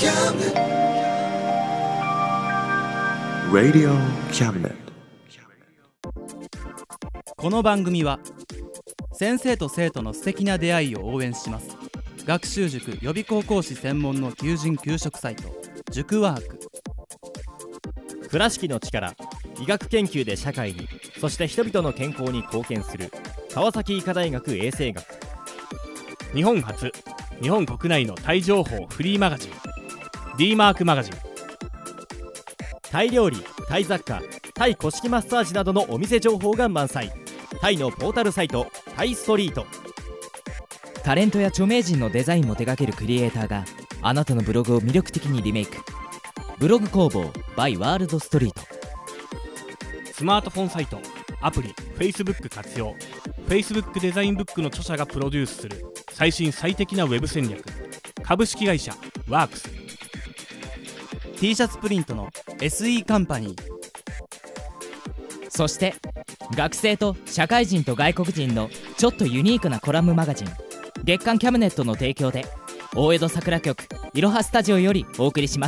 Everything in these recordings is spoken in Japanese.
Radio Cabinet。 この番組は先生と生徒の素敵な出会いを応援します。学習塾予備高校師専門の求人・求職サイト塾ワーク。 倉敷の力、医学研究で社会に、そして人々の健康に貢献する川崎医科大学衛生学。 日本初、日本国内のタイ情報フリーマガジン D マークマガジン。 タイ料理、タイ雑貨、タイ古式マッサージなどのお店情報が満載。タイのポータルサイトタイストリート。 タレントや著名人のデザインも手掛けるクリエイターがあなたのブログを魅力的にリメイク。ブログ工房 by ワールドストリート。 スマートフォンサイト、アプリ、Facebook 活用。 Facebook デザインブックの著者がプロデュースする最新最適なウェブ戦略。株式会社ワークス。 T シャツプリントの SE カンパニー。 そして学生と社会人と外国人のちょっとユニークなコラムマガジン月刊キャムネットの提供で大江戸桜局いろはスタジオよりお送りします。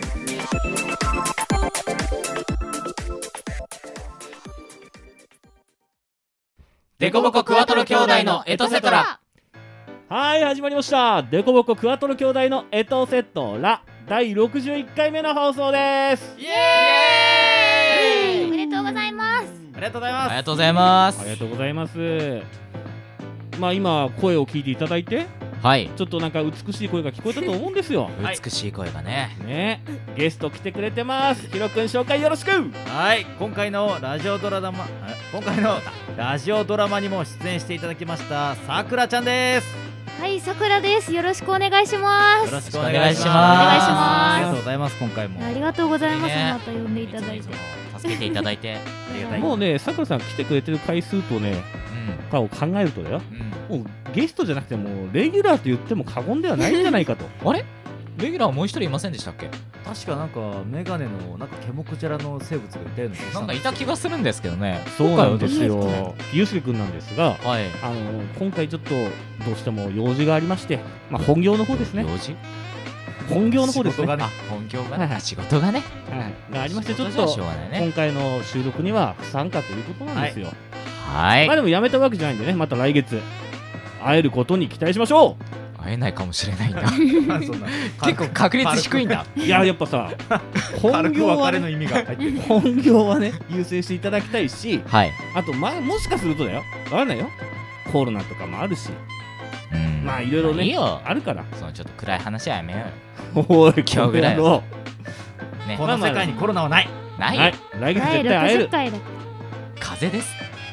デコボコクワトロ兄弟のエトセトラ。 はい、始まりました。デコボコクワトロ兄弟のエトセトラ第61回目の放送です。 イエーイ。 おめでとうございます。 ありがとうございます。 ありがとうございます。 ありがとうございます。まあ今声を聞いていただいて、 はい、 ちょっとなんか美しい声が聞こえたと思うんですよ。 美しい声がね。 ね、ゲスト来てくれてます。ヒロくん紹介よろしく。 はい、今回のラジオドラマにも出演していただきましたさくらちゃんです。 はい、さくらです。よろしくお願いします。 よろしくお願いします。ありがとうございます。今回もありがとうございます。また呼んでいただいて助けていただいてありがたい。 もうね、さくらさん来てくれてる回数とね、を考えるとだよ、もうゲストじゃなくてもレギュラーと言っても過言ではないんじゃないかと。 あれレギュラーもう一人いませんでしたっけ？ 確かなんかメガネのなんかケモクジャラの生物がいたような気がした。 なんかいた気がするんですけどね。 そうなんですよ。ゆうすけくんなんですが、 はい、 今回ちょっとどうしても用事がありまして、まあ本業の方ですね。 用事？ 本業の方ですね。 本業がね、仕事がね、 がありまして、ちょっと今回の収録には不参加ということなんですよ。 はい。 まあでもやめたわけじゃないんでね、また来月会えることに期待しましょう。 会えないかもしれないんだ。結構確率低いんだ。 いや、やっぱさ、本業はね、本業はね優先していただきたいし、 はい、 あともしかするとだよ、わかんないよ、コロナとかもあるし、まあいろいろね、あるから、 そのちょっと暗い話はやめようよ。おい、 今日ぐらいのね、この世界にコロナはない。 ない。 来月絶対会える。 風邪です。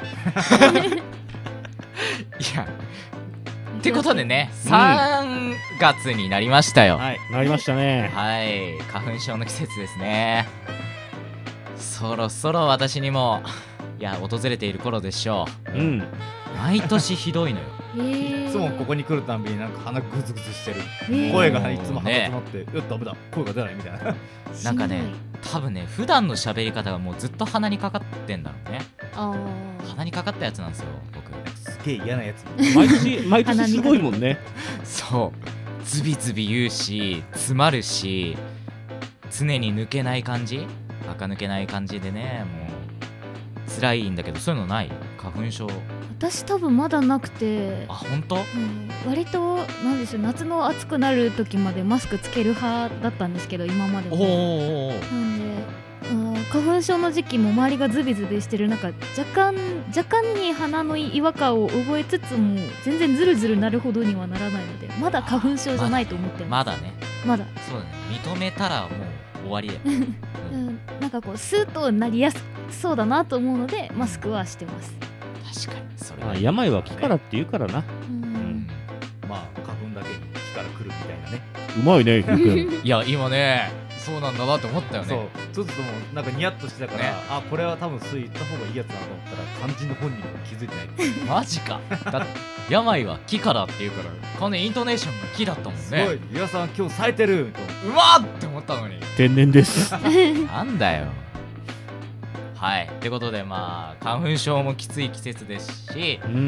いや。ってことでね、3月になりましたよ。 なりましたね。 はい、花粉症の季節ですね。そろそろ私にも訪れている頃でしょう。毎年ひどいのよ。 いつもここに来るたんびになんか鼻グズグズしてる。声がいつも鼻詰まって、ダメだ、声が出ないみたいな。 なんかね、多分ね、普段の喋り方がもうずっと鼻にかかってんだろうね。鼻にかかったやつなんですよ、僕。 すげえ嫌なやつ。 毎年すごいもんね。 そうズビズビ言うし、詰まるし、常に抜けない感じ、垢抜けない感じでね、もう辛いんだけど、そういうのない？花粉症。 私多分まだなくて。 あ、本当？ 割となんでしょう、夏の暑くなる時までマスクつける派だったんですけど、今までも。なんで花粉症の時期も周りがズビズビしてる中、若干に鼻の違和感を覚えつつも全然ズルズルなるほどにはならないので、まだ花粉症じゃないと思ってます。 まだね。 まだ。 そうだね。認めたらもう終わりだよ。 なんかこうスーッとなりやすそうだなと思うのでマスクはしてます。 確かにそれは病は気からって言うからな。 まあ花粉だけに気から来るみたいなね。 うまいね、ひろくん。 いや、今ね、そうなんだなって思ったよね。 そう、ちょっともうなんかニヤッとしてたから、あ、これは多分そう言った方がいいやつだと思ったら、肝心の本人が気づいてない。 マジか。だって病は気からって言うから、このイントネーションが気だったもんね。すごい、皆さん今日冴えてると。 うまっって思ったのに。 天然です。 なんだよ。はい、ってことでまあ花粉症もきつい季節ですし、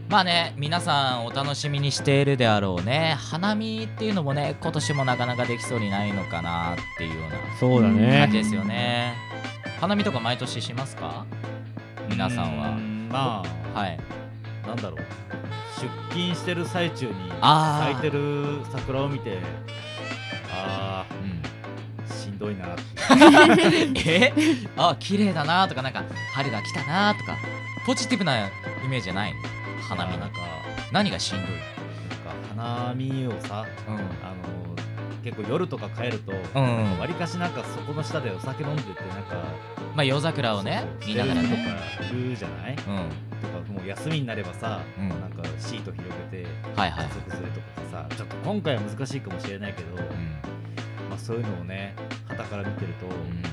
まあね、皆さんお楽しみにしているであろうね、花見っていうのもね、今年もなかなかできそうにないのかなっていうようなそうだね感じですよね。花見とか毎年しますか皆さんは？ まあはい、 なんだろう、出勤してる最中にあー咲いてる桜を見て、あーしんどいなって綺麗だなとか、なんか春が来たなとか、ポジティブなイメージじゃない花見のなんか何がしんどい？ 花見をさ、結構夜とか帰るとわりかしなんかそこの下でお酒飲んでて、なんかまあ夜桜をね見ながらしてるね、 人とかいるじゃない、とかもう休みになればさ、 うんなんかシート広げてはいはい、 家族連れとかさ、ちょっと今回は難しいかもしれないけど、まあ、そういうのをね傍から見てると、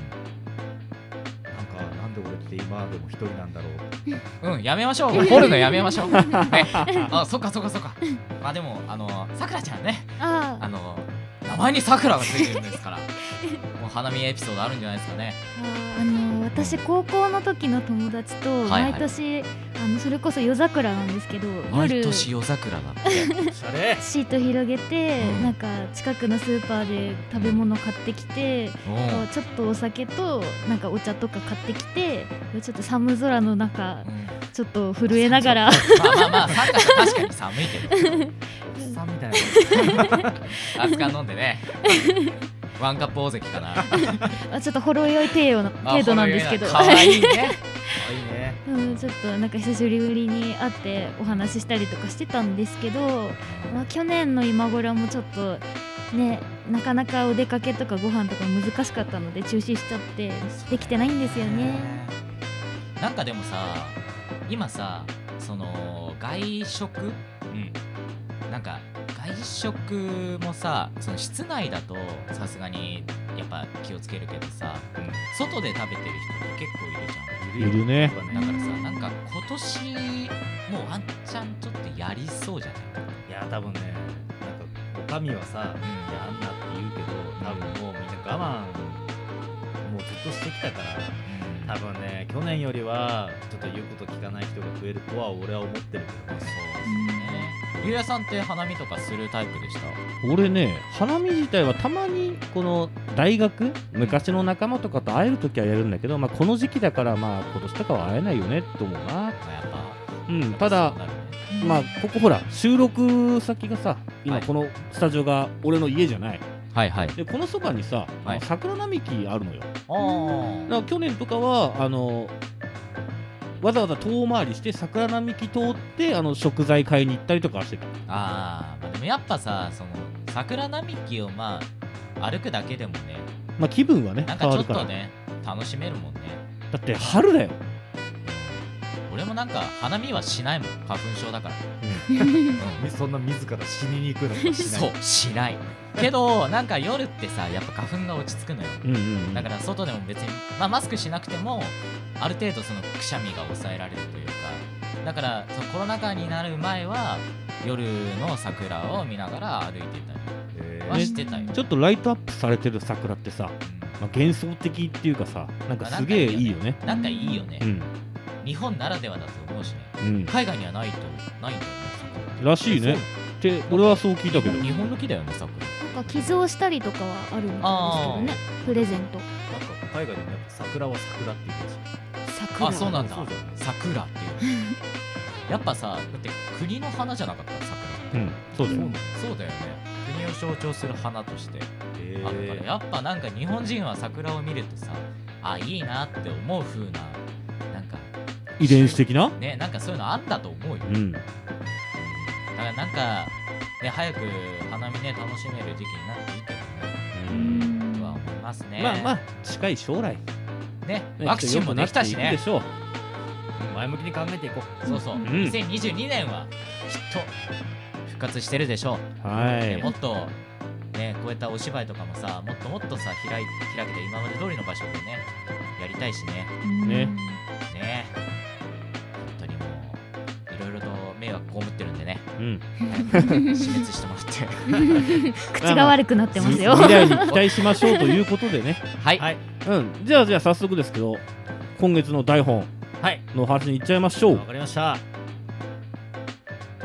なんで俺って今でも一人なんだろうやめましょう、掘るのやめましょう、ね、そっかまあでもさくらちゃんね、名前にさくらがついてるんですからもう花見エピソードあるんじゃないですかね。 私高校の時の友達と毎年、それこそ夜桜なんですけど、 毎年夜桜だってシート広げて、なんか近くのスーパーで食べ物買ってきて、ちょっとお酒となんかお茶とか買ってきて、ちょっと寒空の中、ちょっと震えながらまあ3月は確かに寒いけどおっさんみたいな熱燗飲んでねワンカップ大関かなちょっとほろ酔い程度なんですけど、 かわいいねちょっとなんか久しぶりに会ってお話ししたりとかしてたんですけど、去年の今頃もちょっとね、なかなかお出かけとかご飯とか難しかったので中止しちゃってできてないんですよね。 なんかでもさ、今さ、その外食、なんか外食もさ、その室内だとさすがにやっぱ気をつけるけどさ、外で食べてる人って結構いるじゃん。 いるね。 だからさ、なんか今年もうワンチャンちょっとやりそうじゃない？ いや多分ね、なんかおかみはさ、やんなって言うけど、多分もうみんな我慢もうずっとしてきたから、多分ね去年よりはちょっと言うこと聞かない人が増えるとは俺は思ってるけどね。 そうですね。ゆうやさんって花見とかするタイプでした？ 俺ね、花見自体はたまにこの大学、昔の仲間とかと会えるときはやるんだけど、まあ、この時期だからまあ今年とかは会えないよねって思うな。 やっぱただ、まあここほら収録先がさ、今このスタジオが俺の家じゃない。 はいはい。 でこのそばにさ、桜並木あるのよ。だから去年とかはわざわざ遠回りして桜並木通って食材買いに行ったりとかしてた。 まあでもやっぱさ、その桜並木をまあ歩くだけでもね、 まあ気分はねなんかちょっとね楽しめるもんね。 だって春だよ。 俺もなんか花見はしないもん、花粉症だから。 そんな自ら死にに行くのかしない。 そうしないけど、なんか夜ってさ、やっぱ花粉が落ち着くのよ。だから外でも別に、まあ、マスクしなくてもある程度そのくしゃみが抑えられるというか、だからそのコロナ禍になる前は夜の桜を見ながら歩いてたりはしてたよ。 ちょっとライトアップされてる桜ってさ、まあ、幻想的っていうかさ、なんかすげえいいよね。 なんかいいよね。日本ならではだと思うしね。海外にはないんだよね、 らしいね。って俺はそう聞いたけど。 日本の木だよね、桜。 なんか寄贈したりとかはあるみたいですけどね、プレゼント。 なんか海外でもやっぱ桜は桜って言うんですよ。 桜。 そうなんだ。桜っていう。やっぱさ、だって国の花じゃなかった桜。 そうだよ。 そうだよね。国を象徴する花としてあるから、やっぱなんか日本人は桜を見るとさ、いいなって思う風な、なんか遺伝子的なね、なんかそういうのあんだと思うよ。だからなんかね、早く花見ね楽しめる時期になっていいけどね、とは思いますね。 まあ近い将来ね、ワクチンもできたしね。 前向きに考えていこう。そうそう。2022年はきっと復活してるでしょう。もっとね、こういったお芝居とかもさ、もっともっとさ開けて今まで通りの場所でねやりたいしね。ね、本当にもういろいろと迷惑被ってるんでね。死滅してもらって口が悪くなってますよ。 未来に期待しましょうということでね。 はい。 じゃあ早速ですけど、今月の台本の話にいっちゃいましょう。 わかりました。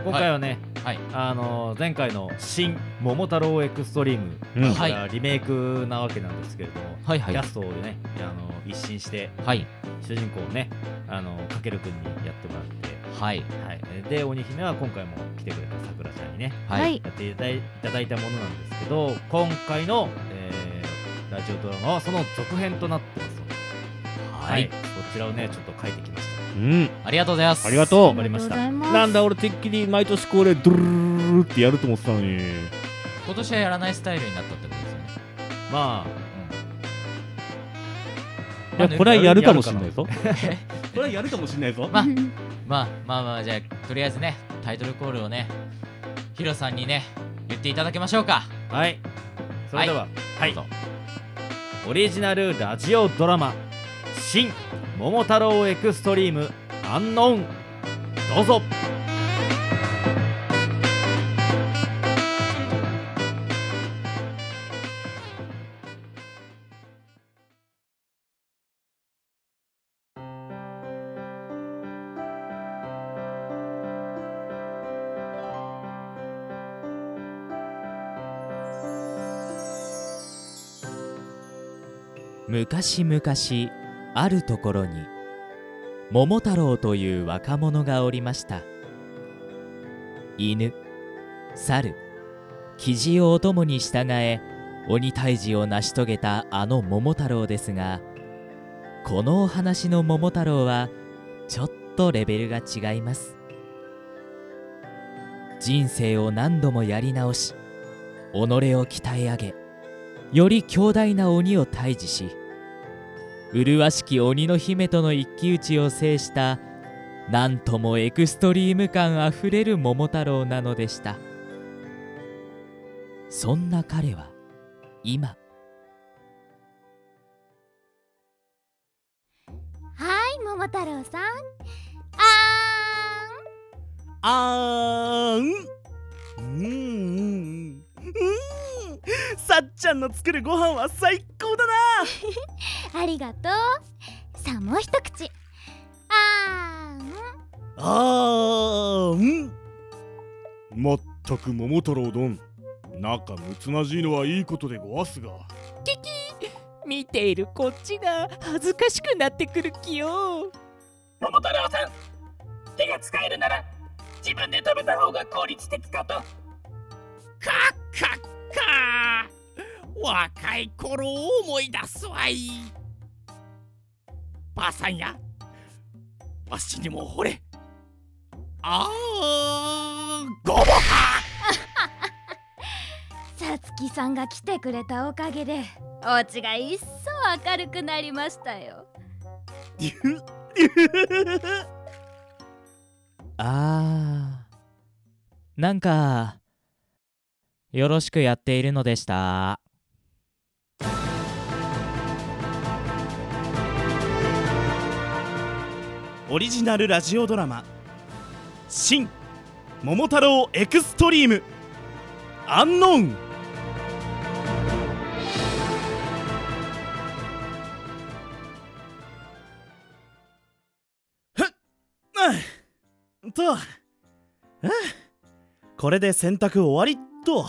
今回はね、 はい、 前回の新桃太郎エクストリーム、これはリメイクなわけなんですけれども、 はいはい、 キャストをね一新して、はい、主人公をねかけるくんにやってもらって、はいはい、で鬼姫は今回も来てくれたさくらちゃんにね、はい、やっていただいたものなんですけど、今回の、ラジオドラマはその続編となってますので、はい、こちらをねちょっと書いてきました。 ありがとうございます。 ありがとう。 頑張りました。 なんだ俺てっきり毎年恒例ドゥルルルルってやると思ってたのに、 今年はやらないスタイルになったってことですよね。 まあ、いやこれはやるかもしれないぞ。これはやるかもしれないぞ。 まあじゃあとりあえずねタイトルコールをねヒロさんにね言っていただきましょうか。 はい、それでは、はい、どうぞ。オリジナルラジオドラマ新桃太郎エクストリームアンノーン、どうぞ。 昔々あるところに桃太郎という若者がおりました。犬、猿、キジをお供に従え鬼退治を成し遂げたあの桃太郎ですが、このお話の桃太郎はちょっとレベルが違います。人生を何度もやり直し、己を鍛え上げ、より強大な鬼を退治し、麗しき鬼の姫との一騎打ちを制したなんともエクストリーム感あふれる桃太郎なのでした。そんな彼は今、 はい桃太郎さん、 あーん、さっちゃんの作るご飯は最高だな。 ありがとう。さあもう一口。 まったく桃太郎殿、仲睦まじいのはいいことでごわすが。 キキ、見ているこっちが恥ずかしくなってくる気よ。 桃太郎さん、手が使えるなら自分で食べた方が効率的かと。 かっかっか、若い頃を思い出すわい。ばあさんや、わしにもほれ。ごぼか。 さつきさんが来てくれたおかげでお家が一層明るくなりましたよ。 なんかよろしくやっているのでした。 オリジナルラジオドラマ新桃太郎エクストリームアンノーン。これで洗濯終わりっと。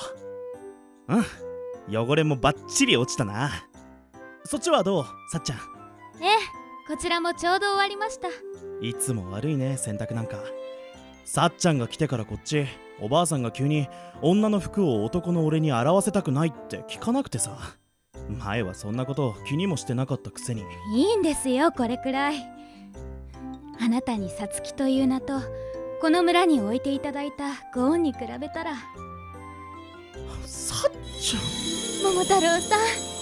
汚れもバッチリ落ちたな。そっちはどう、さっちゃん。 こちらもちょうど終わりました。 いつも悪いね、洗濯なんか。さっちゃんが来てからこっち、おばあさんが急に女の服を男の俺に洗わせたくないって聞かなくてさ。前はそんなこと気にもしてなかったくせに。 いいんですよ、これくらい。あなたにさつきという名とこの村に置いていただいたご恩に比べたら。 さっちゃん、桃太郎さん、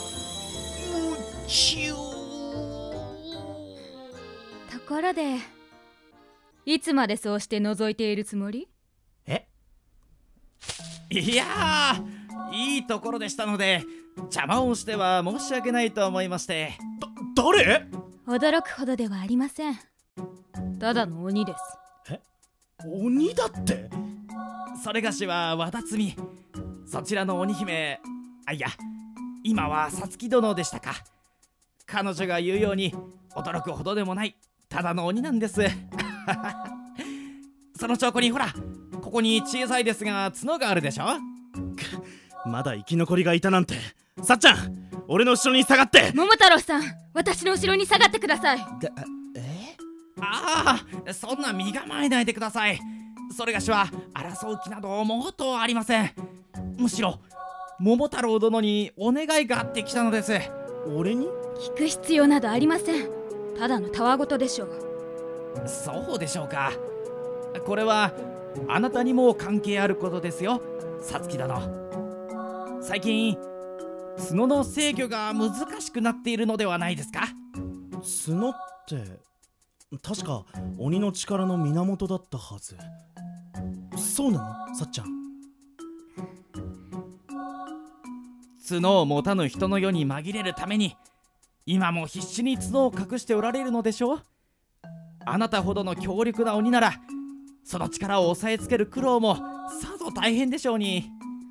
ところでいつまでそうして覗いているつもり？ いやー、いいところでしたので邪魔をしては申し訳ないと思いまして。 誰？ 驚くほどではありません。ただの鬼です。 鬼だって？ それがしは和田摘み、そちらの鬼姫、いや今はさつき殿でしたか。彼女が言うように驚くほどでもないただの鬼なんです。その証拠にほら、ここに小さいですが角があるでしょ。 まだ生き残りがいたなんて。さっちゃん、俺の後ろに下がって。 桃太郎さん、私の後ろに下がってください。 ああ、そんな身構えないでください。それがしは争う気などもっとありません。むしろ桃太郎殿にお願いがあってきたのです。 俺に？ 聞く必要などありません。ただのたわごとでしょう。 そうでしょうか。これはあなたにも関係あることですよ、さつき殿。最近角の制御が難しくなっているのではないですか？ 角って確か鬼の力の源だったはず。そうなの、さっちゃん？ 角を持たぬ人の世に紛れるために今も必死に角を隠しておられるのでしょう。あなたほどの強力な鬼ならその力を抑えつける苦労もさぞ大変でしょうに。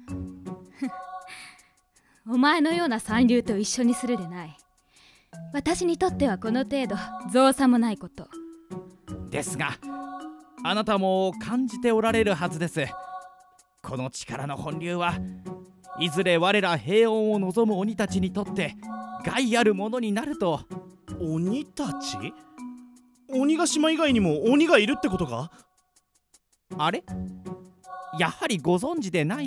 お前のような三流と一緒にするでない。私にとってはこの程度造作もないことですが、あなたも感じておられるはずです。この力の本流はいずれ我ら平穏を望む鬼たちにとって害あるものになると。 鬼たち？鬼ヶ島以外にも鬼がいるってことか？ あれ？やはりご存知でない？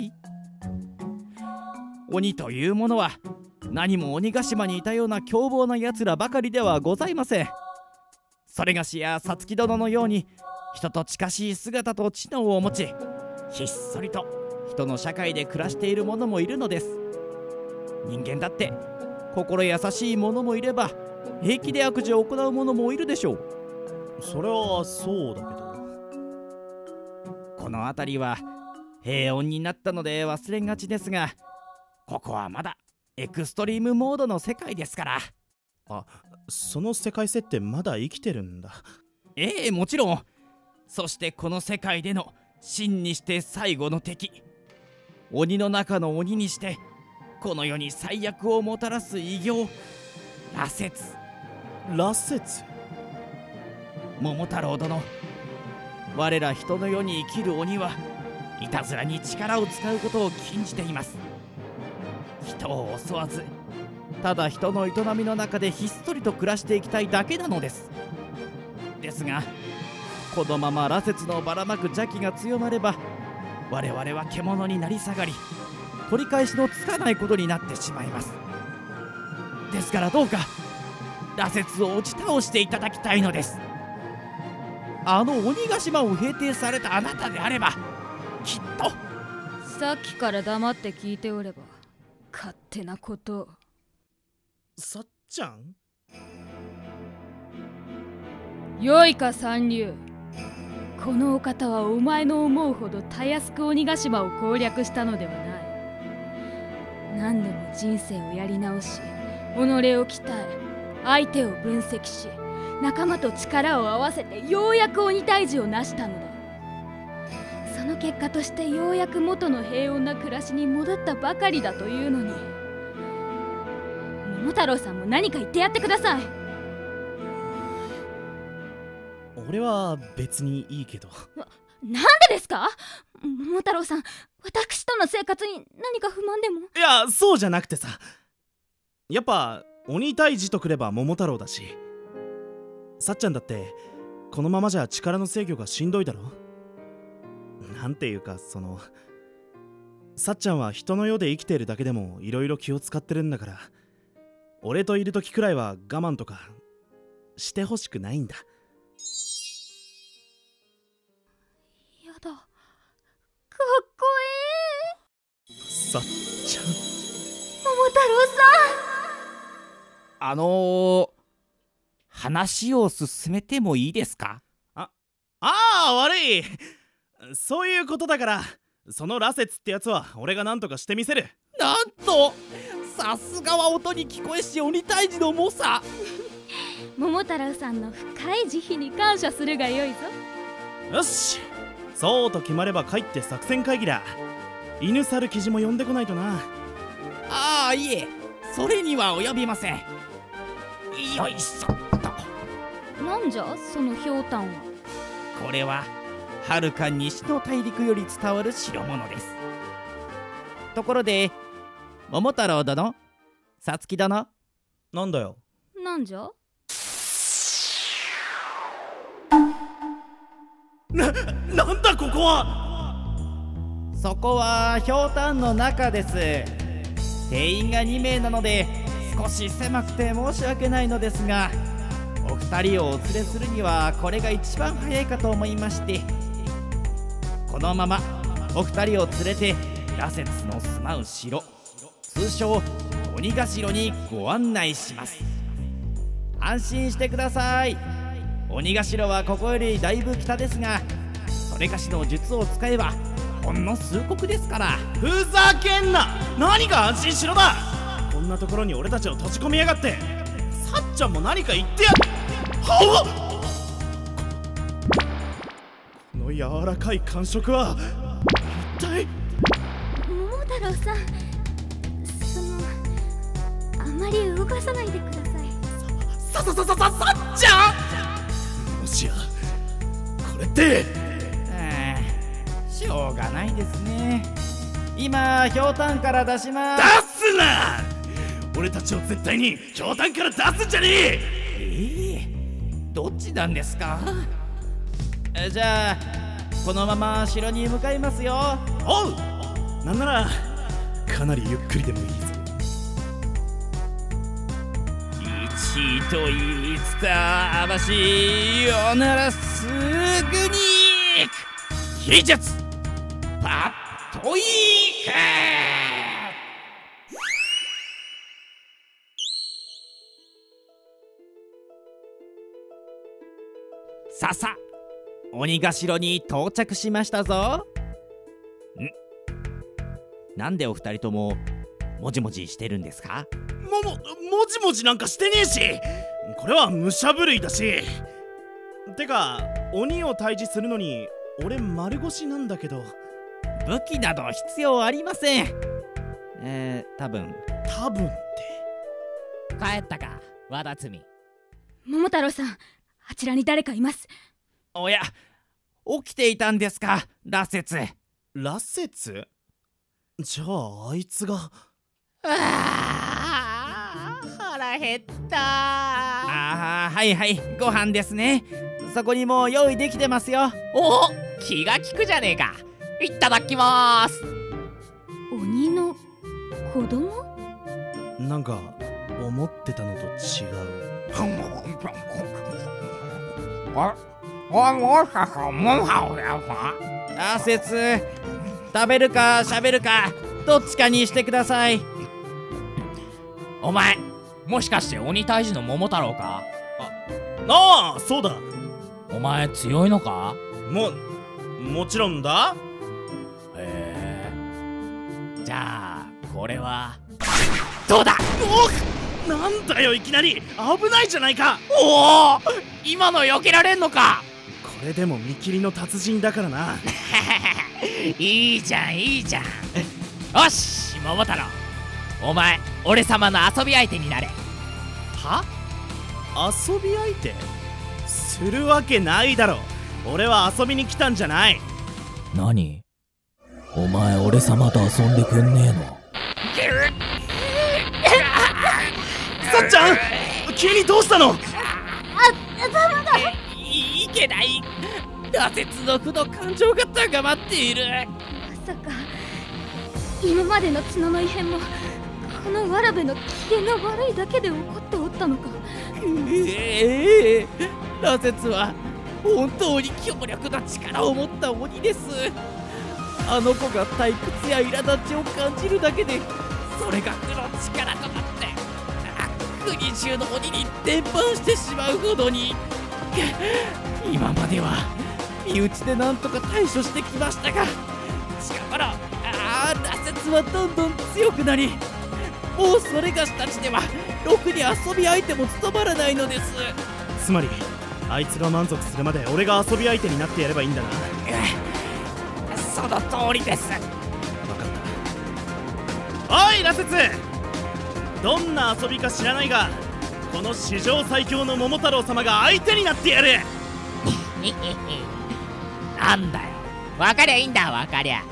鬼というものは何も鬼ヶ島にいたような凶暴なやつらばかりではございません。それがしやさつき殿のように人と近しい姿と知能を持ち、ひっそりと人の社会で暮らしている者もいるのです。人間だって心優しい者もいれば平気で悪事を行う者もいるでしょう。 それはそうだけど、 この辺りは平穏になったので忘れがちですが、ここはまだエクストリームモードの世界ですから。 あ、その世界設定まだ生きてるんだ。 ええ、もちろん。そしてこの世界での真にして最後の敵、鬼の中の鬼にしてこの世に最悪をもたらす異形、羅刹。 羅刹？ 桃太郎殿、我ら人の世に生きる鬼はいたずらに力を使うことを禁じています。人を襲わず、ただ人の営みの中でひっそりと暮らしていきたいだけなのです。ですがこのまま羅刹のばらまく邪気が強まれば我々は獣になり下がり、取り返しのつかないことになってしまいます。ですからどうか羅刹を打ち倒していただきたいのです。あの鬼ヶ島を平定されたあなたであればきっと。 さっきから黙って聞いておれば勝手なことを。 さっちゃん？ よいか三流、このお方はお前の思うほどたやすく鬼ヶ島を攻略したのではない。何度も人生をやり直し、己を鍛え、相手を分析し、仲間と力を合わせてようやく鬼退治を成したのだ。その結果としてようやく元の平穏な暮らしに戻ったばかりだというのに、桃太郎さんも何か言ってやってください。 俺は別にいいけど。 なんでですか？桃太郎さん、私との生活に何か不満でも？ いや、そうじゃなくてさ、やっぱ鬼退治とくれば桃太郎だし、さっちゃんだってこのままじゃ力の制御がしんどいだろ。なんていうか、さっちゃんは人の世で生きているだけでもいろいろ気を使ってるんだから、俺といる時くらいは我慢とかしてほしくないんだ。 やだ、かっこいい。 さっちゃん。 桃太郎さん、 話を進めてもいいですか？ ああ、悪い。そういうことだから、その羅刹ってやつは俺が何とかしてみせる。 なんと、さすがは音に聞こえし鬼退治の猛者。 桃太郎さんの深い慈悲に感謝するがよいぞ。 よし、そうと決まれば帰って作戦会議だ。犬猿記事も呼んでこないとな。 ああ、いえ、それには及びません。よいしょっと。 なんじゃそのひょうたんは。 これははるか西の大陸より伝わる代物です。ところで桃太郎殿、さつき殿、 なんだよ。 なんじゃ。 なんだここは。 そこはひょうたんの中です。定員が2名なので少し狭くて申し訳ないのですが、お二人をお連れするにはこれが一番早いかと思いまして、このままお二人を連れて羅刹の住まう城、通称鬼ヶ城にご案内します。安心してください。鬼ヶ城はここよりだいぶ北ですが、それがしの術を使えばほんの数国ですから。 ふざけんな。何が安心しろだ。こんなところに俺たちを閉じ込めやがって。さっちゃんも何か言ってや。はっ、この柔らかい感触は一体。 桃太郎さん、あまり動かさないでください。 さっちゃん。もしやこれってしょうがないですね。今ひょうたんから出します。 出すな。俺たちを絶対にひょうたんから出すんじゃねえ。 どっちなんですか。じゃあこのまま城に向かいますよ。 おう。なんならかなりゆっくりでもいいぞ。 1と言いつた話よならすぐに秘術パッといけ。ささ鬼ヶ城に到着しましたぞ。なんでお二人とももじもじしてるんですか。 もじもじなんかしてねえし、これは武者震いだし。てか鬼を退治するのに俺丸腰なんだけど。 武器など必要ありません。多分って帰ったか和田摘み。 桃太郎さん、あちらに誰かいます。 おや、起きていたんですか、羅刹。 羅刹？じゃああいつが。 腹減った。 はいはい、ご飯ですね。そこにもう用意できてますよ。 お、気が利くじゃねえか。いただきまーす。 鬼の子供？ なんか思ってたのと違う。 羅刹、食べるか喋るかどっちかにしてください。 お前もしかして鬼退治の桃太郎か。 ああ、そうだ。 お前強いのか。 もちろんだ。 じゃあこれはどうだ。 なんだよいきなり。危ないじゃないか。 おお、今の避けられんのか。 これでも見切りの達人だからな。 いいじゃんいいじゃん。よし桃太郎、お前俺様の遊び相手になれ。 は？遊び相手？するわけないだろ。俺は遊びに来たんじゃない。 何？お前俺様と遊んでくんねえの？ さっちゃん、急にどうしたの？ ダメだ。 いけない。羅刹の負の感情が高まっている。 まさか今までの角の異変もこのわらべの機嫌が悪いだけで起こっておったのか。 羅刹は本当に強力な力を持った鬼です。あの子が退屈や苛立ちを感じるだけでそれが負の力となって国中の鬼に伝播してしまうほどに。今までは身内でなんとか対処してきましたが、近頃羅刹はどんどん強くなり、もうそれがしたちではろくに遊び相手も務まらないのです。 つまりあいつが満足するまで俺が遊び相手になってやればいいんだな。 その通りです。 分かった。おい羅刹、どんな遊びか知らないがこの史上最強の桃太郎様が相手になってやる。 なんだよ、分かりゃいいんだ、分かりゃ。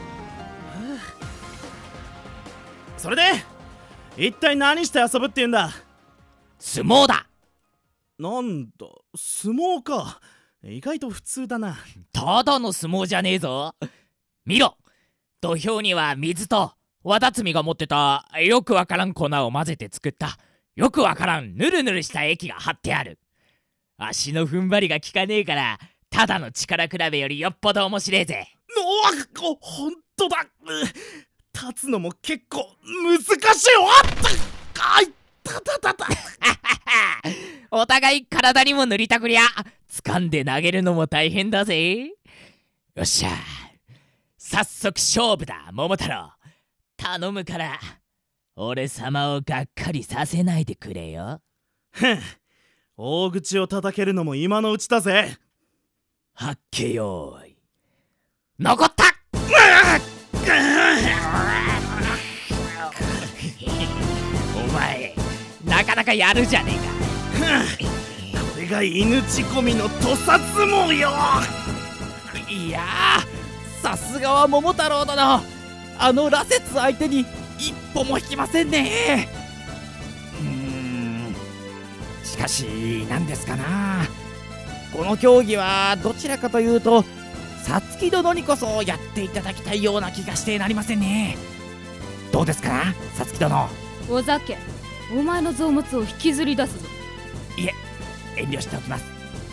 それで一体何して遊ぶって言うんだ？ 相撲だ。 なんだ、相撲か。意外と普通だな。 ただの相撲じゃねえぞ。見ろ、土俵には水と綿摘みが持ってたよくわからん粉を混ぜて作ったよくわからんぬるぬるした液が貼ってある。足の踏ん張りが効かねえからただの力比べよりよっぽど面白えぜ。 ほんとだ。立つのも結構難しいわ。あいたたたた。 お互い体にも塗りたくりゃ掴んで投げるのも大変だぜ。よっしゃ、早速勝負だ桃太郎。頼むから俺様をがっかりさせないでくれよ。 大口を叩けるのも今のうちだぜ。 はっけよーい、残った。お前なかなかやるじゃねえか。 これが犬仕込みの土佐相撲よ。 いやー、さすがは桃太郎殿、あの羅刹相手に一歩も引きませんね。しかし何ですかな、この競技はどちらかというとさつき殿にこそやっていただきたいような気がしてなりませんね。どうですかな、さつき殿。 お酒、お前の臓物を引きずり出すぞ。 いえ、遠慮しておきます。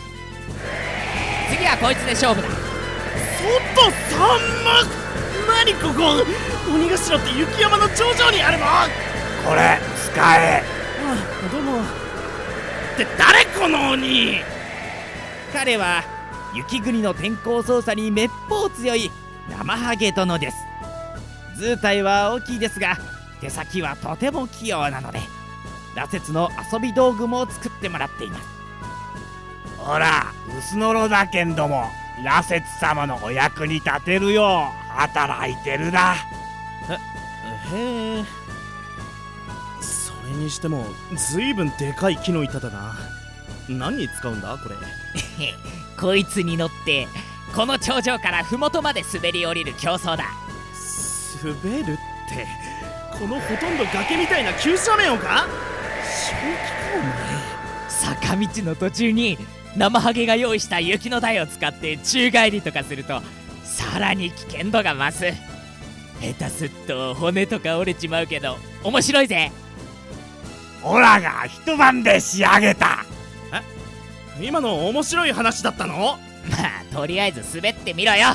次はこいつで勝負だ。 外さんま、何ここ。鬼ヶ城って雪山の頂上にあるの？ これ使え。 あ、どうも。って誰この鬼？ 彼は雪国の天候操作にめっぽう強い生ハゲ殿です。図体は大きいですが手先はとても器用なので羅刹の遊び道具も作ってもらっています。 ほら、薄のろだけんども羅刹様のお役に立てるよう働いてるだ。 へえ、それにしてもずいぶんでかい木の板だな。何に使うんだこれ？ こいつに乗ってこの頂上から麓まで滑り降りる競争だ。 滑るってこのほとんど崖みたいな急斜面をか？正気かお前。 坂道の途中に生ハゲが用意した雪の台を使って宙返りとかするとさらに危険度が増す。下手すっと骨とか折れちまうけど面白いぜ。 オラが一晩で仕上げた。 今の面白い話だったの？ まあとりあえず滑ってみろよ。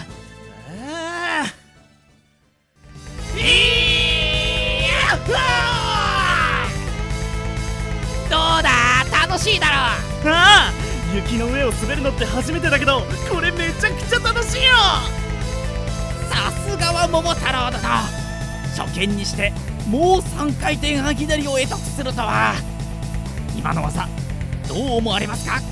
どうだ、楽しいだろ。 ああ、雪の上を滑るのって初めてだけどこれめちゃくちゃ楽しいよ。 さすがは桃太郎殿、初見にしてもう3回転半ひねりを得得するとは。今の技どう思われますか？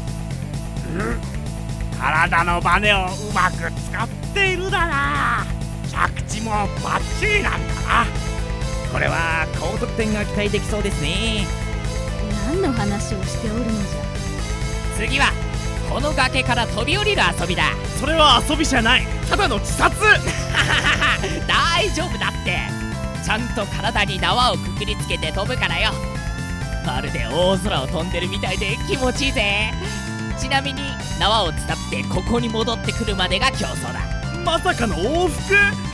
体のバネをうまく使っているだな。着地もバッチリなんだな。 これは高得点が期待できそうですね。 何の話をしておるのじゃ。 次はこの崖から飛び降りる遊びだ。 それは遊びじゃない、ただの自殺。 大丈夫だって、ちゃんと体に縄をくくりつけて飛ぶからよ。まるで大空を飛んでるみたいで気持ちいいぜ。ちなみに縄を伝ってここに戻ってくるまでが競争だ。 まさかの往復？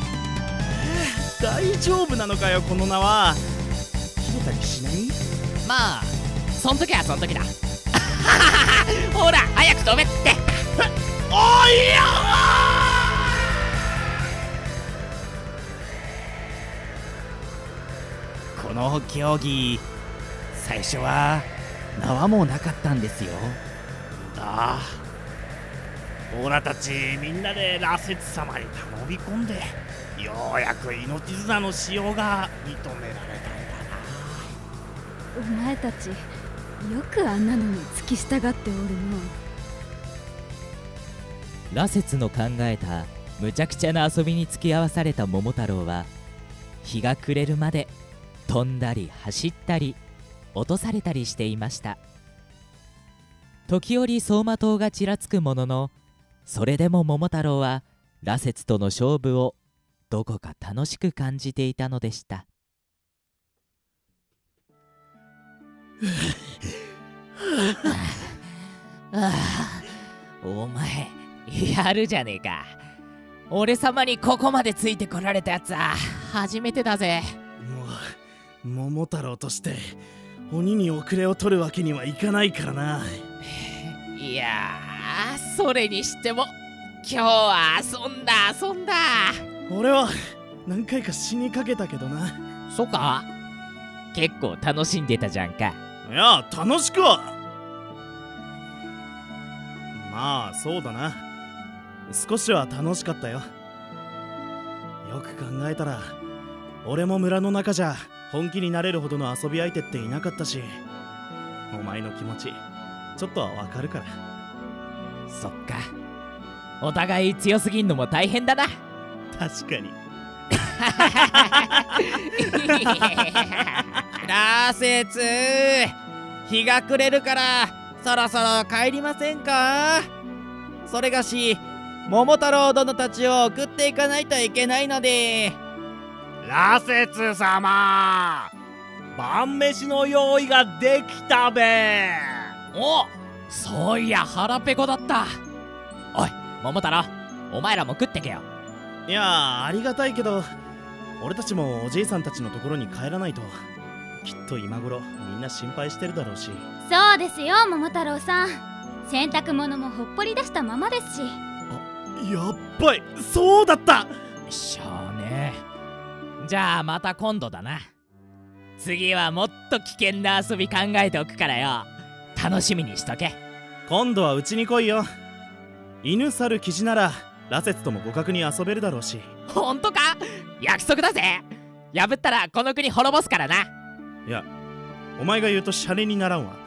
大丈夫なのかよこの縄。切れたりしない？ まあそん時はそん時だ。ほら早く飛べって。 おいやー。この競技最初は縄もなかったんですよ。 ああ、オラたちみんなで羅刹様に頼み込んでようやく命綱の使用が認められたんだな。 お前たちよくあんなのに付き従っておるの。 羅刹の考えた無茶苦茶な遊びに付き合わされた桃太郎は日が暮れるまで飛んだり走ったり落とされたりしていました。時折走馬灯がちらつくものの、それでも桃太郎は羅刹との勝負をどこか楽しく感じていたのでした。 お前やるじゃねえか。俺様にここまでついてこられたやつは初めてだぜ。 もう桃太郎として鬼に遅れを取るわけにはいかないからな。 いやー、それにしても今日は遊んだ。 俺は何回か死にかけたけどな。 そうか？ 結構楽しんでたじゃんか。 いや、楽しくはまあそうだな。少しは楽しかったよ。よく考えたら俺も村の中じゃ本気になれるほどの遊び相手っていなかったし、お前の気持ちちょっとはわかるから。 そっか、お互い強すぎんのも大変だな。 確かに。 羅刹、日が暮れるからそろそろ帰りませんか？それがし桃太郎殿たちを送っていかないといけないので。 羅刹様、晩飯の用意ができたべ。 お、そういや腹ペコだった。おい桃太郎、お前らも食ってけよ。 いや、ありがたいけど俺たちもおじいさんたちのところに帰らないと。きっと今頃みんな心配してるだろうし。 そうですよ桃太郎さん、洗濯物もほっぽり出したままですし。 やっばい、そうだった。 しゃあねえ。じゃあまた今度だな。次はもっと危険な遊び考えておくからよ。楽しみにしとけ。 今度はうちに来いよ。犬猿キジなら羅刹とも互角に遊べるだろうし。 ほんとか？約束だぜ。破ったらこの国滅ぼすからな。 いや、お前が言うとシャレにならんわ。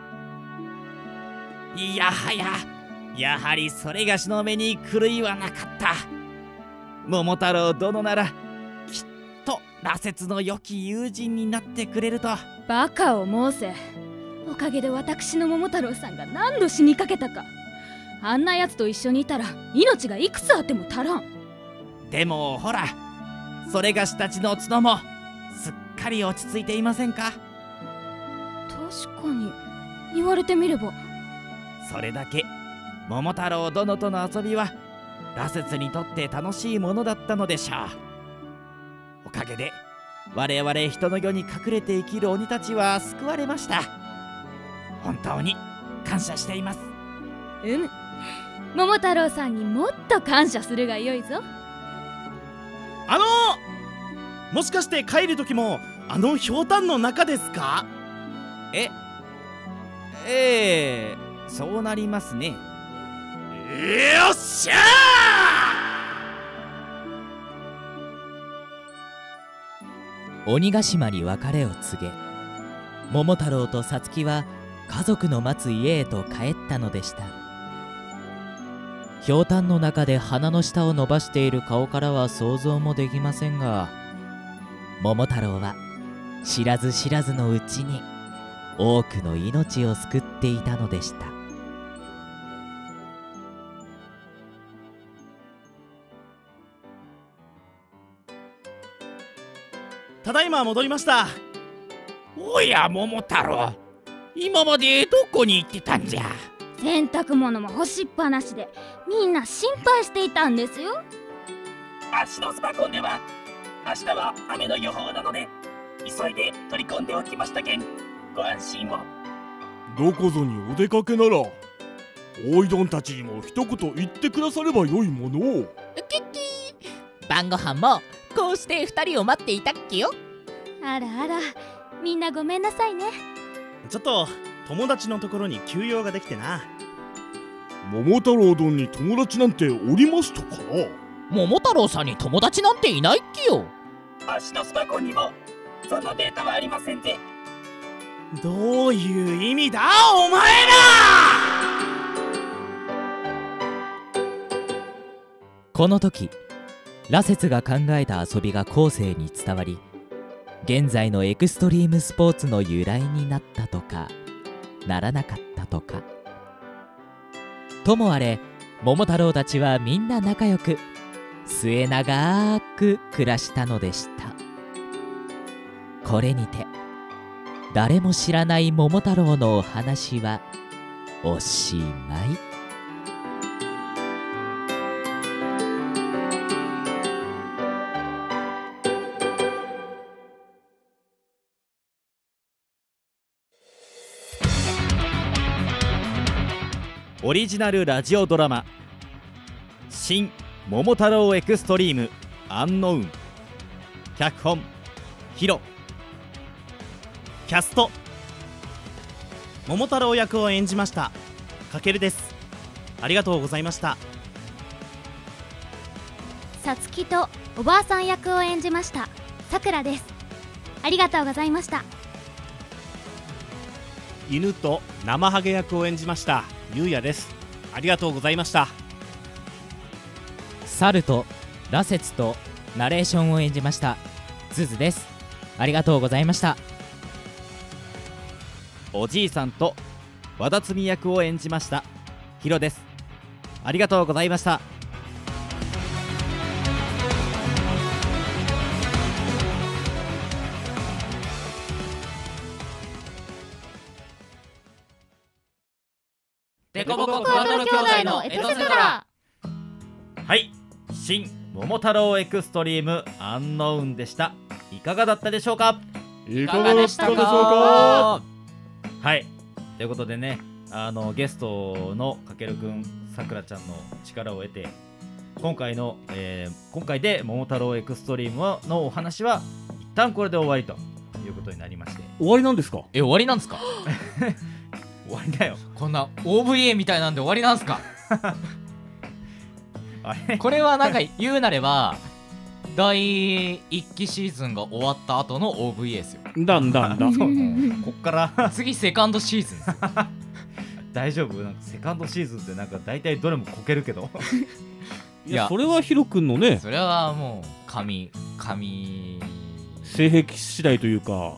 いやはや、やはりそれがしの目に狂いはなかった。桃太郎殿ならきっと羅刹の良き友人になってくれると。 バカを申せ。おかげで私の桃太郎さんが何度死にかけたか。あんなやつと一緒にいたら命がいくつあっても足らん。 でもほら、それがしたちの角もすっかり落ち着いていませんか？ 確かに言われてみれば。 それだけ桃太郎殿との遊びは羅刹にとって楽しいものだったのでしょう。おかげで我々人の世に隠れて生きる鬼たちは救われました。本当に感謝しています。 桃太郎さんにもっと感謝するがよいぞ。 もしかして帰る時もあのひょうたんの中ですか？ そうなりますね。 よっしゃー！鬼ヶ島に別れを告げ、桃太郎とさつきは家族の待つ家へと帰ったのでした。ひょうたんの中で鼻の下を伸ばしている顔からは想像もできませんが、桃太郎は知らず知らずのうちに多くの命を救っていたのでした。 ただいま戻りました。 おや桃太郎、今までどこに行ってたんじゃ？ 洗濯物も干しっぱなしでみんな心配していたんですよ。 足のスパコンでは明日は雨の予報なので急いで取り込んでおきましたけん、ご安心を。 どこぞにお出かけならおいどんたちにも一言言ってくださればよいものを。 キッキー、晩ご飯もこうして2人を待っていたっけよ。 あらあら、みんなごめんなさいね。 ちょっと友達のところに休養ができてな。 桃太郎殿に友達なんておりますとかな？ 桃太郎さんに友達なんていないっけよ。 足のスパコンにもそのデータはありませんぜ。 どういう意味だお前ら！ この時羅刹が考えた遊びが後世に伝わり、現在のエクストリームスポーツの由来になったとかならなかったとか。ともあれ桃太郎たちはみんな仲良く末永く暮らしたのでした。これにて誰も知らない桃太郎のお話はおしまい。 オリジナルラジオドラマ新桃太郎エクストリームアンノウン。脚本ヒロ。 キャスト桃太郎役を演じましたかけるです。ありがとうございました。 さつきとおばあさん役を演じましたさくらです。ありがとうございました。 犬と生ハゲ役を演じましたゆうやです。ありがとうございました。 猿と羅刹とナレーションを演じましたズズです。ありがとうございました。 おじいさんと和田摘役を演じましたヒロです。ありがとうございました。 デコボコクワトロ兄弟のエトセトラ。 はい、新桃太郎エクストリームアンノウンでした。いかがだったでしょうか。 いかがでしたでしょうか。 はい、ということでね、ゲストのかけるくん、さくらちゃんの力を得て今回で桃太郎エクストリームのお話は一旦これで終わりということになりまして。 終わりなんですか。 終わりなんですか。 終わりだよ。 こんな OVA みたいなんで終わりなんすか。 あれこれはなんか言うなれば第1期シーズンが終わった後の OVA ですよ。 だこっから次セカンドシーズンですよ。 大丈夫。なんかセカンドシーズンってなんか大体どれもこけるけど。 いやそれはヒロ君のね、 それはもう神性癖次第というか。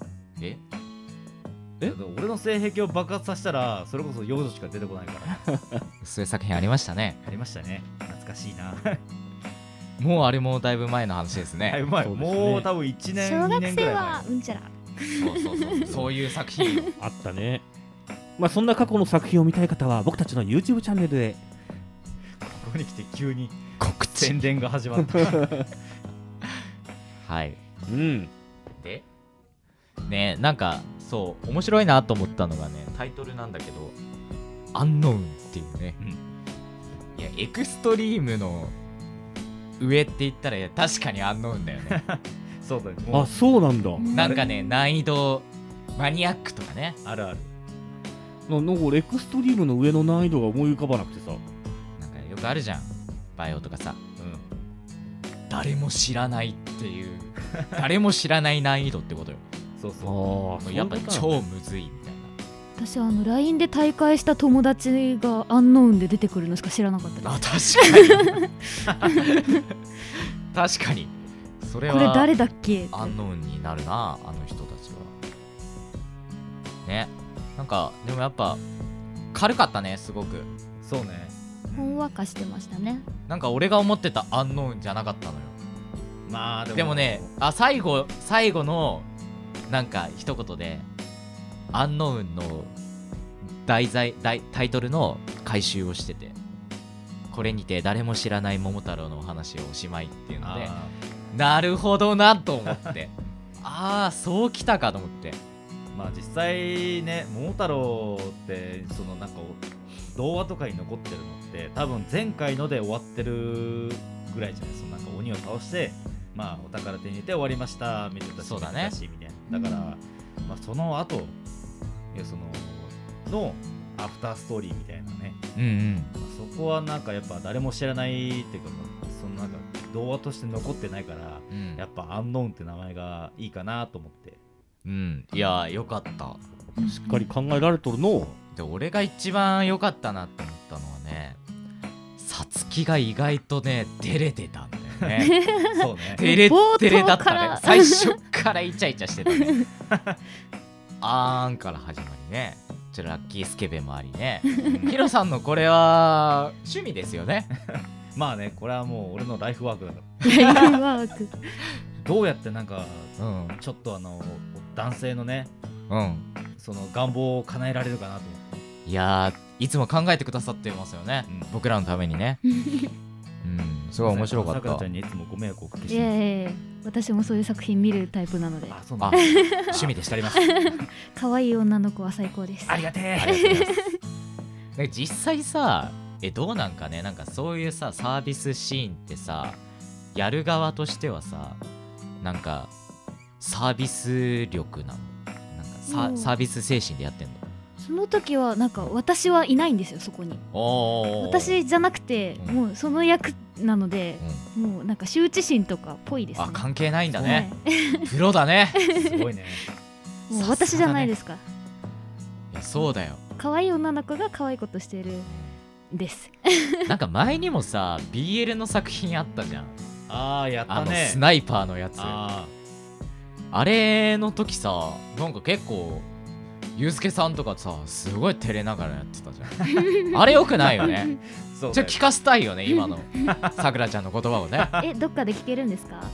俺の性癖を爆発させたらそれこそ幼女しか出てこないからそういう作品ありましたね。 ありましたね。懐かしいな。 もうあれもだいぶ前の話ですね。 だいぶ前、もう多分1年2年ぐらい前。 小学生はうんちゃら。 そういう作品あったね。まあそんな過去の作品を見たい方は僕たちの YouTube チャンネルで。 ここに来て急に宣伝が始まった。 はい。でね、なんかそう面白いなと思ったのがね、タイトルなんだけどアンノウンっていうね、いやエクストリームの上って言ったら確かにアンノウンだよね。 そうだよ。 あ、そうなんだ。 なんかね、難易度マニアックとかね、 あるある。 なんか俺エクストリームの上の難易度が思い浮かばなくてさ。 なんかよくあるじゃん、バイオとかさ、誰も知らないっていう誰も知らない難易度ってことよ。 そうそう。 もうやっぱ超むずいみたいな。 私LINE で大会した友達がアンノウンで出てくるのしか知らなかったです。 確かに確かにそれはこれ誰だっけアンノウンになるな、あの人たちはね。なんかでもやっぱ軽かったね、すごく。 そうね、 ほんわかしてましたね。 なんか俺が思ってたアンノウンじゃなかったのよ。 まあでもね、最後のなんか一言でアンノウンのタイトルの回収をしてて、これにて誰も知らない桃太郎のお話をおしまいっていうので、なるほどなと思ってああそうきたかと思って。 まあ実際ね、桃太郎ってそのなんか童話とかに残ってるのって多分前回ので終わってるぐらいじゃない。そのなんか鬼を倒してまあお宝手に入れて終わりましたみたいな。 そうだね。 みたいな。だから、まあその後のアフターストーリーみたいなね、まあ、そこはなんかやっぱ誰も知らないっていうか、そのなんか童話として残ってないから、やっぱアンノウンって名前がいいかなと思って。 いやよかった。 しっかり考えられとるので、俺が一番良かったなって思ったのはね、さつきが意外とね照れてたんだよね。 そうね、 照れだったね。最初からイチャイチャしてたね。あーんから始まりね、ラッキースケベもありね。ヒロさんのこれは趣味ですよね。 まあね、これはもう俺のライフワークだからライフワークどうやってなんか、ちょっと男性のね、その願望を叶えられるかなと思って。 いやー、いつも考えてくださってますよね、僕らのためにね。すごい面白かった。 さくらちゃんにいつもご迷惑をおかけしいやて。 いやいや、私もそういう作品見るタイプなので。 あ、そうなんだ。趣味でしてあります。 可愛い女の子は最高です。 ありがてえ。実際さ、どうなんかね、なんかそういうさサービスシーンってさ、やる側としてはさ、なんかサービス力なの、なんかサービス精神でやってんの？ その時はなんか私はいないんですよ、そこに。私じゃなくて、もうその役なので、もうなんか羞恥心とかっぽいですね。 あ、関係ないんだね。プロだね。 すごいね。 もう私じゃないですか。 いや、そうだよ。 可愛い女の子が可愛いことしてるです。 なんか前にもさ BL の作品あったじゃん。 ああ、やったね。 スナイパーのやつ。あれの時さ、なんか結構ユースケさんとかさ、すごい照れながらやってたじゃん。あれよくないよね。ちょっと聞かせたいよね、今のさくらちゃんの言葉をね。 どっかで聞けるんですか？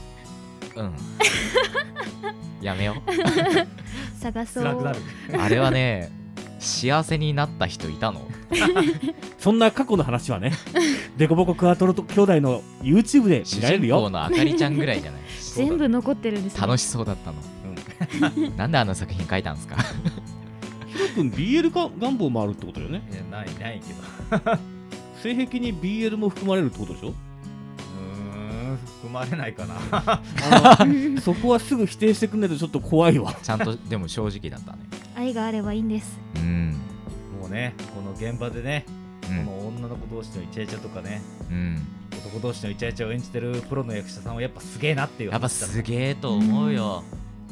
やめよう。探そう。 あれはね、幸せになった人いたの？ そんな過去の話はね、デコボコクワトロ兄弟の YouTube で見られるよ。 主人公のあかりちゃんぐらいじゃない？ 全部残ってるんですね。 楽しそうだったの。なんであの作品書いたんですか？ ヒロ君 BL 願望もあるってことよね。 ないけど性癖に BL も含まれるってことでしょ？ 含まれないかな。 そこはすぐ否定してくんないとちょっと怖いわ。 ちゃんとでも正直だったね。 愛があればいいんです。 もうね、この現場でね、この女の子同士のイチャイチャとかね、男同士のイチャイチャを演じてるプロの役者さんはやっぱすげえなっていう。 やっぱすげえと思うよ。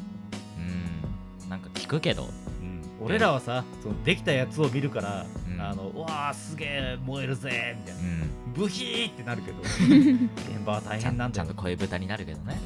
なんか聞くけど、 俺らはさ、そのできたやつを見るから、うわーすげえ燃えるぜみたいな、ブヒーってなるけど現場は大変なんだよ。 ちゃんと声豚になるけどね。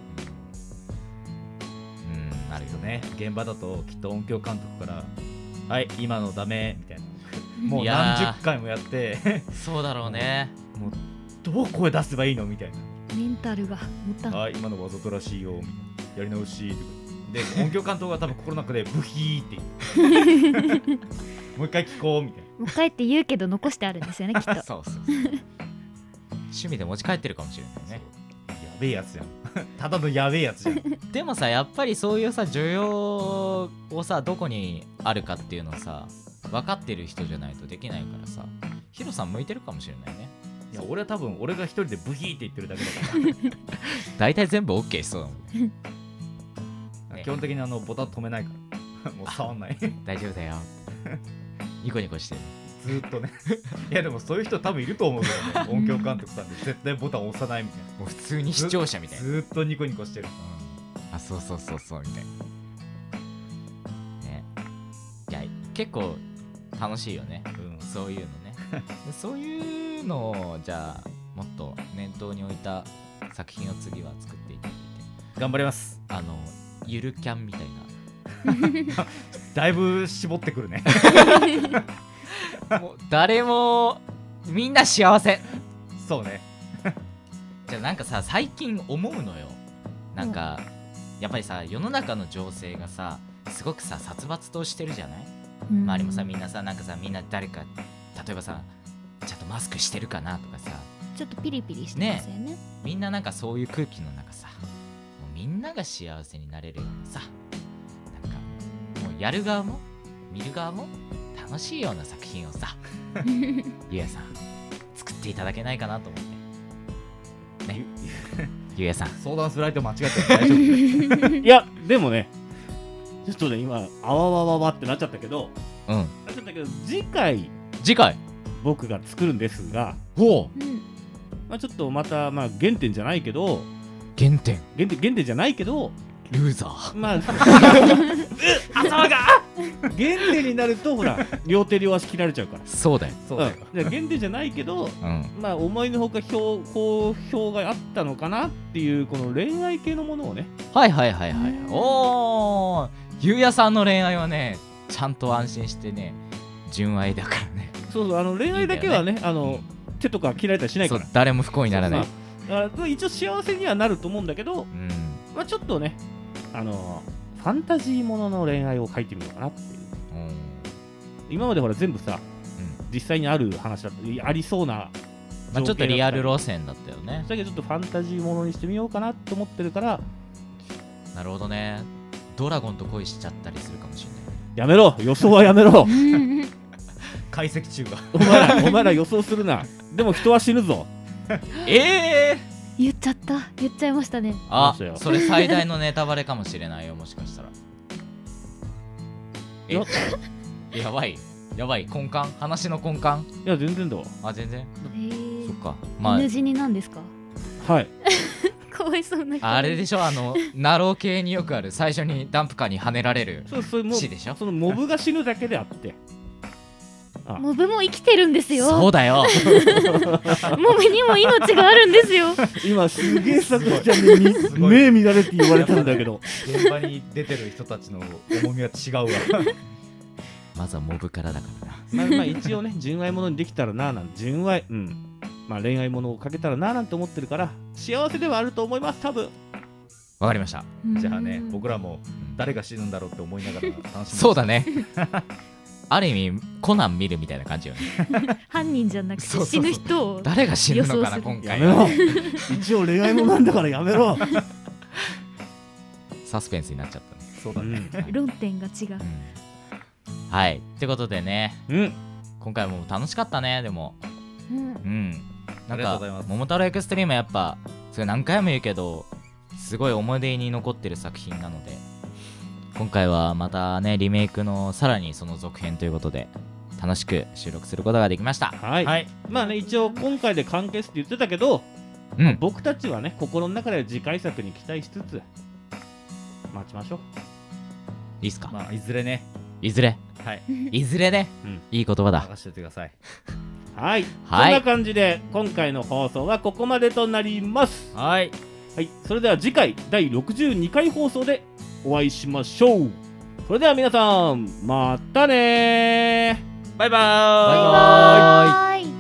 なるよね。現場だときっと音響監督から「はい今のダメ」みたいな、もう何十回もやってそうだろうね。 もうどう声出せばいいのみたいな。 メンタルが持たん。 はい今のわざとらしいよみたいな、やり直しで音響監督が多分心の中でブヒーって言ってもう一回聞こうみたいな。 もう一回って言うけど残してあるんですよね、きっと。 そう趣味で持ち帰ってるかもしれないね。 やべえやつじゃん。ただのやべえやつじゃん。 でもさ、やっぱりそういうさ需要をさ、どこにあるかっていうのをさ分かってる人じゃないとできないからさ、ヒロさん向いてるかもしれないね。 いや俺は多分俺が一人でブヒーって言ってるだけだから大体全部 OK しそうだもんね。 基本的にボタン止めないからもう触んない。 大丈夫だよ。ニコニコしてるずーっとね。いやでもそういう人多分いると思うけどね。音響監督さんで絶対ボタン押さないみたいな。 もう普通に視聴者みたいな。 ずーっとニコニコしてる。 あ、そうみたいなね。いや結構楽しいよね、そういうのね。そういうのをじゃあもっと念頭に置いた作品を次は作っていただいて。 頑張ります。 ゆるキャンみたいな。 だいぶ絞ってくるね。 もう誰もみんな幸せ。 そうね。 じゃあなんかさ、最近思うのよ。なんか、やっぱりさ、世の中の情勢がさすごくさ殺伐としてるじゃない。周りもさ、みんなさ、なんかさ、みんな誰か例えばさ、ちゃんとマスクしてるかなとかさ、 ちょっとピリピリしてますよね。 みんななんかそういう空気の中さ、もうみんなが幸せになれるようなさ、なんかもうやる側も見る側も楽しいような作品をさゆうやさん作っていただけないかなと思ってね。ゆうやさん相談する相手間違って大丈夫？ いやでもね、ちょっとね今あわわわわってなっちゃったけど、なっちゃったけど次回僕が作るんですが、まあちょっとまたまあ原点じゃないけど、 原点じゃないけどルーザー、 まあ浅輪が原点になるとほら両手両足切られちゃうから。 そうだよ。 原点じゃないけど、まあ思いのほか好評があったのかなっていうこの恋愛系のものをね。 はい。おー、ゆうやさんの恋愛はねちゃんと安心してね純愛だからね。 そう恋愛だけはね手とか切られたりしないから。 そう、誰も不幸にならない。 だから一応幸せにはなると思うんだけど、まあちょっとね、ファンタジーものの恋愛を書いてみようかなっていう。今までほら全部さ、実際にある話だったありそうな、 まあ、ちょっとリアル路線だったよね。 だけどちょっとファンタジーものにしてみようかなと思ってるから。 なるほどね。ドラゴンと恋しちゃったりするかもしれない。 やめろ、予想はやめろ解析中がお前ら予想するな。でも人は死ぬぞ言っちゃった、言っちゃいましたね。 あ、それ最大のネタバレかもしれないよ、もしかしたら。やばいやばい、根幹、話の根幹。 いや全然だわ。 あ、全然。そっか。 まあ、犬死になんですか。 はいかわいそうな人。 あれでしょ、ナロー系によくある最初にダンプカーにはねられる死でしょ。 そのモブが死ぬだけであってモブも生きてるんですよ。 そうだよモブにも命があるんですよ。 今すげえさくちゃんに目見られて言われたんだけど現場に出てる人たちの重みは違うわまずはモブからだからな。 まあ一応ね、純愛ものにできたらななんて、純愛、まあ恋愛ものをかけたらななんて思ってるから、幸せではあると思います、多分。 わかりました。 じゃあね、僕らも誰が死ぬんだろうって思いながら楽しみます。 そうだねある意味コナン見るみたいな感じよね犯人じゃなくて死ぬ人を誰が死ぬのかな今回。 やめろ一応恋愛もなんだからやめろサスペンスになっちゃったね。 そうだね、 論点が違う、 はい、ってことでね、今回も楽しかったね。でもなんか桃太郎エクストリームやっぱそれ何回も言うけどすごい思い出に残ってる作品なので、今回はまたねリメイクのさらにその続編ということで楽しく収録することができました。 はい、まあね、一応今回で完結って言ってたけど、僕たちはね心の中で次回作に期待しつつ待ちましょう。 いいっすか。 まあいずれね、 いずれ、 はい、 いずれね、いい言葉だ。 任せてください。 はい、そんな感じで今回の放送はここまでとなります。 はい、 それでは次回第62回放送でお会いしましょう。それでは皆さんまたねー。 バイバーイ。バイバーイ。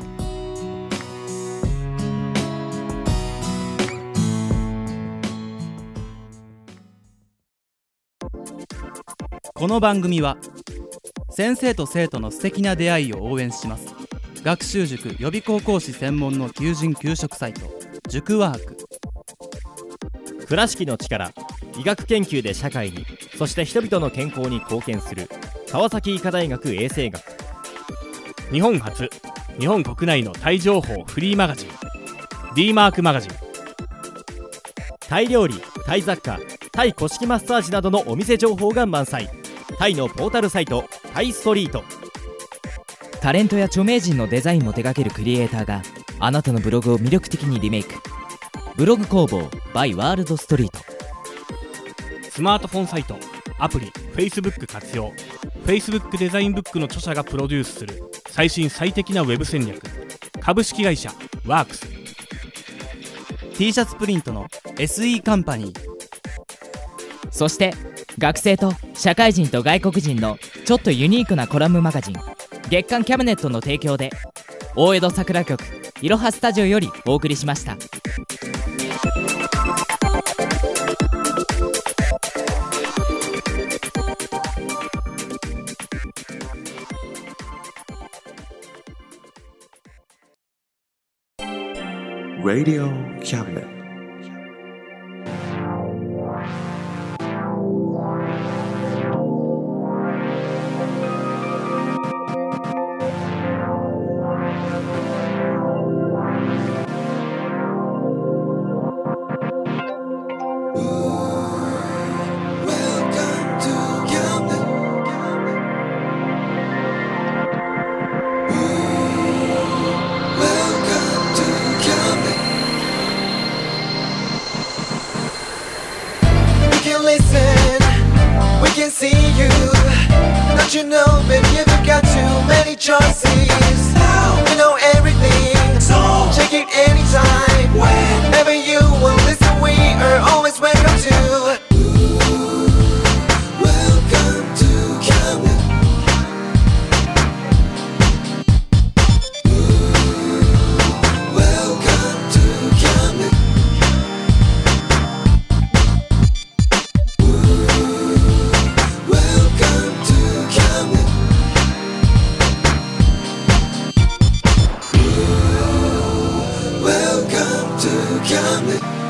この番組は先生と生徒の素敵な出会いを応援します。学習塾予備高校師専門の求人・求職サイト塾ワーク。 倉敷の力、医学研究で社会に、そして人々の健康に貢献する川崎医科大学衛生学。 日本初、日本国内のタイ情報フリーマガジン D マークマガジン。 タイ料理、タイ雑貨、タイ古式マッサージなどのお店情報が満載。タイのポータルサイトタイストリート。 タレントや著名人のデザインも手掛けるクリエイターがあなたのブログを魅力的にリメイク。ブログ工房 by ワールドストリート。 スマートフォンサイト、アプリ、Facebook 活用。 Facebook デザインブックの著者がプロデュースする最新最適なウェブ戦略。株式会社ワークス。 T シャツプリントの SE カンパニー。 そして学生と社会人と外国人のちょっとユニークなコラムマガジン月刊キャムネットの提供で大江戸桜局いろはスタジオよりお送りしました。 Radio Cabinet. You know, baby, you've got too many choices. You know everything, so check it anytime. Whenever you will listen, we are always welcome to. Welcome to Camden. Come